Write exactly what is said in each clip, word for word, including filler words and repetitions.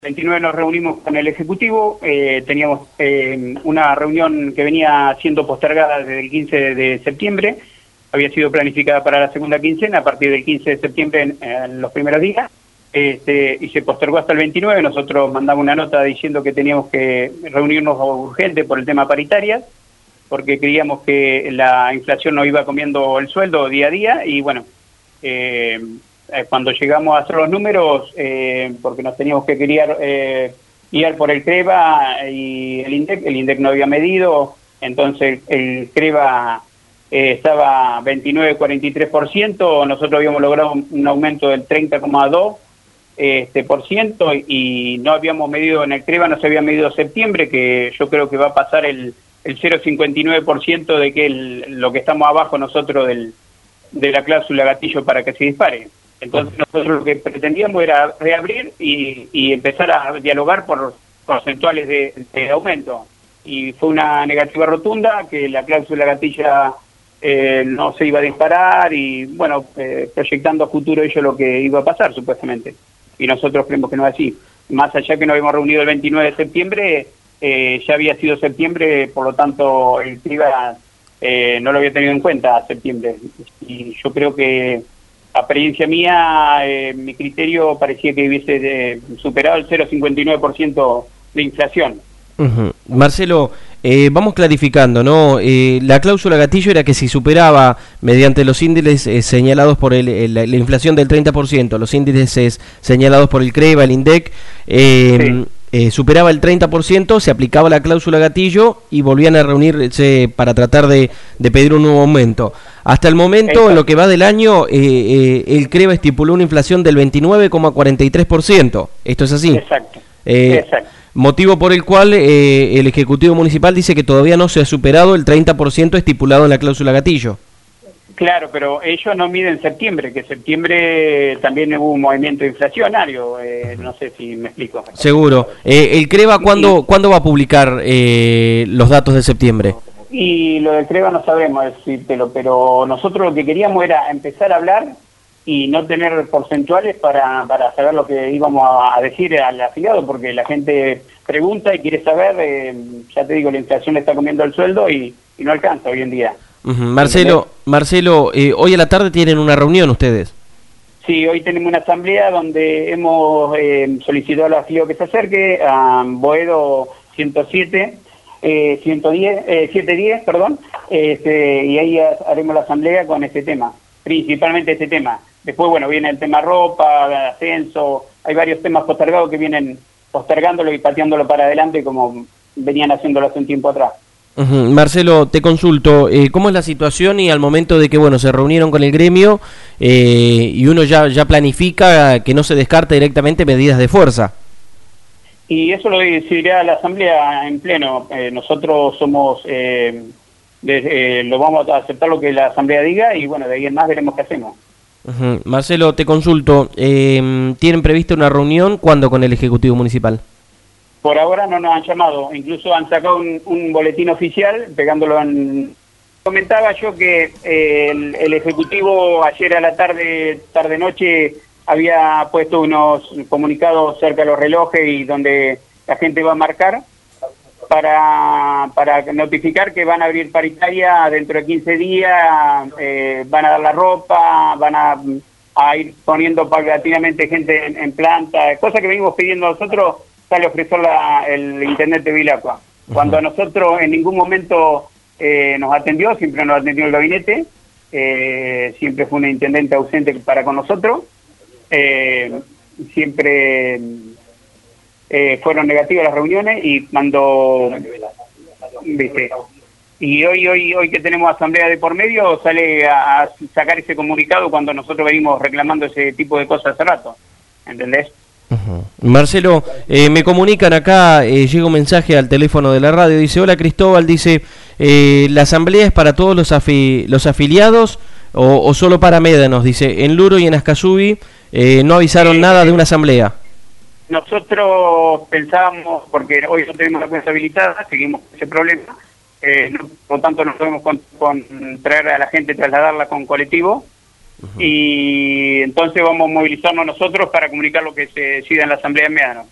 veintinueve nos reunimos con el Ejecutivo, eh, teníamos eh, una reunión que venía siendo postergada desde el quince de septiembre, había sido planificada para la segunda quincena, a partir del quince de septiembre en, en los primeros días, este, y se postergó hasta el veintinueve, nosotros mandamos una nota diciendo que teníamos que reunirnos urgente por el tema paritarias, porque creíamos que la inflación nos iba comiendo el sueldo día a día, y bueno, eh, cuando llegamos a hacer los números, eh, porque nos teníamos que guiar, eh, guiar por el CREVA y el INDEC, el INDEC no había medido, entonces el CREVA eh, estaba veintinueve coma cuarenta y tres por ciento, nosotros habíamos logrado un aumento del treinta coma dos por ciento, este, por ciento, y no habíamos medido en el CREVA, no se había medido septiembre, que yo creo que va a pasar el, el cero coma cincuenta y nueve por ciento de que el, lo que estamos abajo nosotros del, de la cláusula gatillo para que se dispare. Entonces nosotros lo que pretendíamos era reabrir y, y empezar a dialogar por porcentuales de, de aumento. Y fue una negativa rotunda, que la cláusula gatilla eh, no se iba a disparar y, bueno, eh, proyectando a futuro ello lo que iba a pasar, supuestamente. Y nosotros creemos que no es así. Más allá que nos habíamos reunido el veintinueve de septiembre, eh, ya había sido septiembre, por lo tanto el CREVA eh, no lo había tenido en cuenta septiembre. Y yo creo que a experiencia mía, eh, mi criterio parecía que hubiese eh, superado el cero coma cincuenta y nueve por ciento de inflación. Uh-huh. Marcelo, eh, vamos clarificando, ¿no? Eh, la cláusula gatillo era que si superaba, mediante los índices eh, señalados por el, el, la inflación del treinta por ciento, los índices señalados por el CREVA, el INDEC, eh, sí. Eh, superaba el treinta por ciento, se aplicaba la cláusula gatillo y volvían a reunirse para tratar de, de pedir un nuevo aumento. Hasta el momento, Exacto. en lo que va del año, eh, eh, el CREVA estipuló una inflación del veintinueve coma cuarenta y tres por ciento. ¿Esto es así? Exacto. Eh, Exacto. Motivo por el cual eh, el Ejecutivo Municipal dice que todavía no se ha superado el treinta por ciento estipulado en la cláusula gatillo. Claro, pero ellos no miden septiembre, que septiembre también hubo un movimiento inflacionario, eh, no sé si me explico. Seguro. Eh, ¿El CREVA cuándo, ¿cuándo va a publicar eh, los datos de septiembre? Y lo del CREVA no sabemos decírtelo, pero nosotros lo que queríamos era empezar a hablar y no tener porcentuales para, para saber lo que íbamos a decir al afiliado, porque la gente pregunta y quiere saber, eh, ya te digo, la inflación le está comiendo el sueldo y, y no alcanza hoy en día. Uh-huh. Marcelo, Marcelo eh, hoy a la tarde tienen una reunión ustedes. Sí, hoy tenemos una asamblea donde hemos eh, solicitado al afiliado que se acerque a Boedo ciento siete, eh, ciento diez, eh, setecientos diez, perdón, este, y ahí haremos la asamblea con este tema, principalmente este tema. Después, bueno, viene el tema ropa, ascenso, hay varios temas postergados que vienen postergándolo y pateándolo para adelante como venían haciéndolo hace un tiempo atrás. Uh-huh. Marcelo, te consulto, eh, ¿cómo es la situación y al momento de que bueno se reunieron con el gremio eh, y uno ya, ya planifica que no se descarta directamente medidas de fuerza? Y eso lo decidirá la Asamblea en pleno. Eh, nosotros somos, eh, de, eh, lo vamos a aceptar lo que la Asamblea diga y bueno, de ahí en más veremos qué hacemos. Uh-huh. Marcelo, te consulto, eh, ¿tienen prevista una reunión cuándo con el Ejecutivo Municipal? Por ahora no nos han llamado, incluso han sacado un, un boletín oficial pegándolo en... Comentaba yo que eh, el, el Ejecutivo ayer a la tarde, tarde-noche, había puesto unos comunicados cerca de los relojes y donde la gente va a marcar para, para notificar que van a abrir paritaria dentro de quince días, eh, van a dar la ropa, van a, a ir poniendo paulatinamente gente en, en planta, cosa que venimos pidiendo nosotros. Sale a ofrecer la, el Intendente de Vilacua. Cuando a nosotros en ningún momento eh, nos atendió, siempre nos atendió el gabinete, eh, siempre fue un intendente ausente para con nosotros, eh, siempre eh, fueron negativas las reuniones y cuando, viste, y hoy, hoy, hoy que tenemos asamblea de por medio, sale a, a sacar ese comunicado cuando nosotros venimos reclamando ese tipo de cosas hace rato, ¿entendés? Uh-huh. Marcelo, eh, me comunican acá, eh, llega un mensaje al teléfono de la radio, dice, hola Cristóbal, dice, eh, ¿la asamblea es para todos los, afi los afiliados o, o solo para médanos? Dice, en Luro y en Ascasubi eh, no avisaron eh, nada de una asamblea. Nosotros pensábamos, porque hoy no tenemos la cuenta habilitada, seguimos con ese problema, eh, no, por lo tanto no podemos con, con traer a la gente, trasladarla con colectivo. Uh-huh. Y entonces vamos a movilizarnos nosotros para comunicar lo que se decida en la Asamblea de Médanos.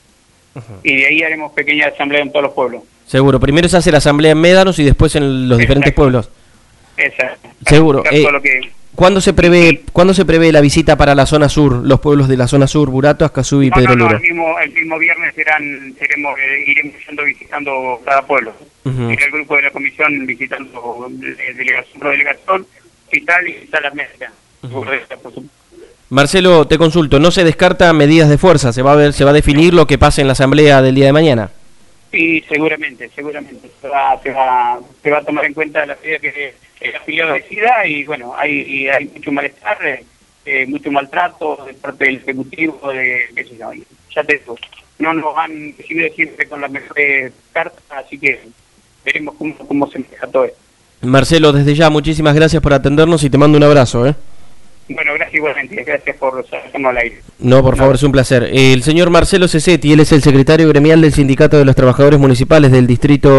Uh-huh. Y de ahí haremos pequeña asamblea en todos los pueblos. Seguro, primero se hace la asamblea en Médanos y después en los Exacto. diferentes pueblos. Exacto. Seguro. Eh, lo que... ¿Cuándo se prevé sí. ¿Cuándo se prevé la visita para la zona sur, los pueblos de la zona sur, Burato, Ascazú y no, Pedro no, no, Luro? el mismo, el mismo viernes serán, seremos, eh, iremos yendo visitando cada pueblo. Uh-huh. Irá el grupo de la comisión visitando delegación, delegación, hospital y salas médicas. Uh-huh. Marcelo, te consulto, ¿no se descarta medidas de fuerza? ¿Se va a ver, se va a definir lo que pase en la asamblea del día de mañana? Sí, seguramente, seguramente. Se va, se va, se va a tomar en cuenta la medida que el afiliado decida y bueno, hay, hay mucho malestar, eh, mucho maltrato de parte del Ejecutivo, de qué sé yo. Ya te digo, no nos han recibido siempre con las mejores cartas, así que veremos cómo, cómo se maneja todo esto. Marcelo, desde ya, muchísimas gracias por atendernos y te mando un abrazo, ¿eh? Bueno, gracias igualmente, gracias por sacarnos al aire. No, por favor, es un placer. El señor Marcelo Cesetti, él es el secretario gremial del Sindicato de los Trabajadores Municipales del Distrito